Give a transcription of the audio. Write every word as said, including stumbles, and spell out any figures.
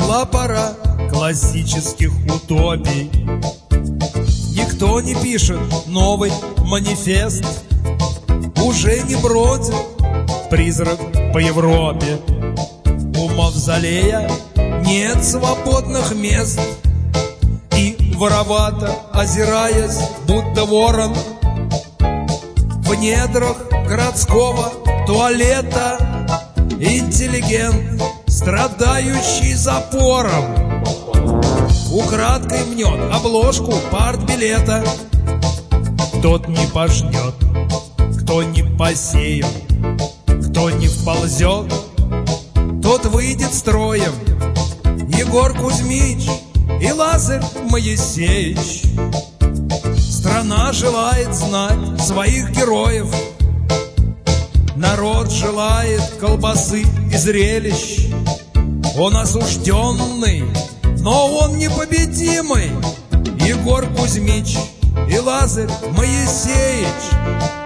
Пришла пора классических утопий. Никто не пишет новый манифест. Уже не бродит призрак по Европе. У мавзолея нет свободных мест. И воровато, озираясь, будто ворон, в недрах городского туалета интеллигент, страдающий запором, украдкой мнет обложку партбилета. Тот не пожнет, кто не посеет, кто не вползет, тот выйдет строем. Егор Кузьмич и Лазарь Моисеевич. Страна желает знать своих героев. Народ желает колбасы и зрелищ. Он осужденный, но он непобедимый. Егор Кузьмич и Лазарь Моисеевич.